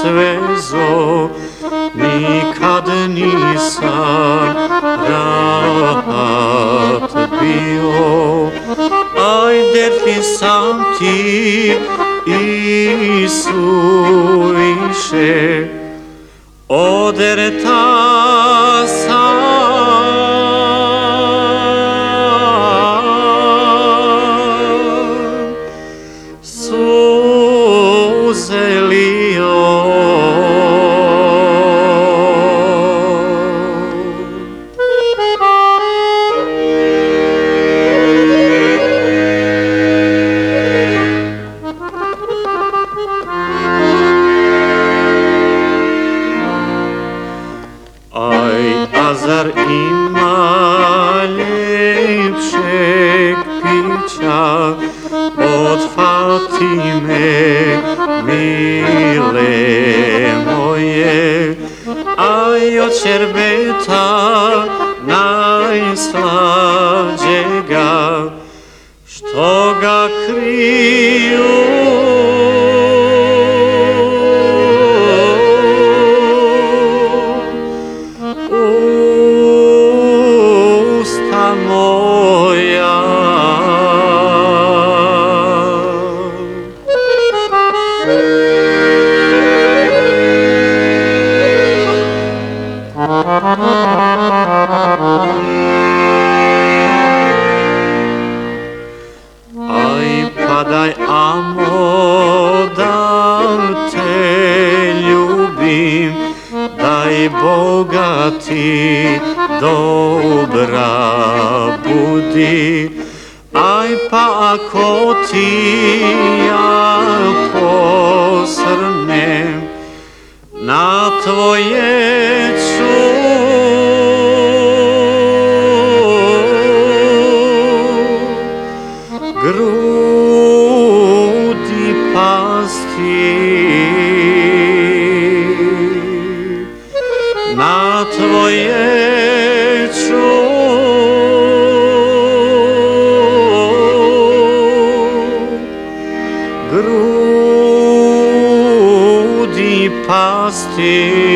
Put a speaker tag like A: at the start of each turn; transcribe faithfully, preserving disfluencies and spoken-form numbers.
A: svezo, nikad nisam rahat bio. Ajde ti sam ti, Isu, više odreta sam. Suze lio, aj, a zar ima ljepšeg pića od Fatime, mile moje, aj od šerbeta najslađega, što ga kriju usta moja. Aj, padaj, amo, da te ljubim, daj Boga ti dobra budi. Aj, pa ako ti ja posrnem na tvoje grudi pasti, na tvoje grudi pasti.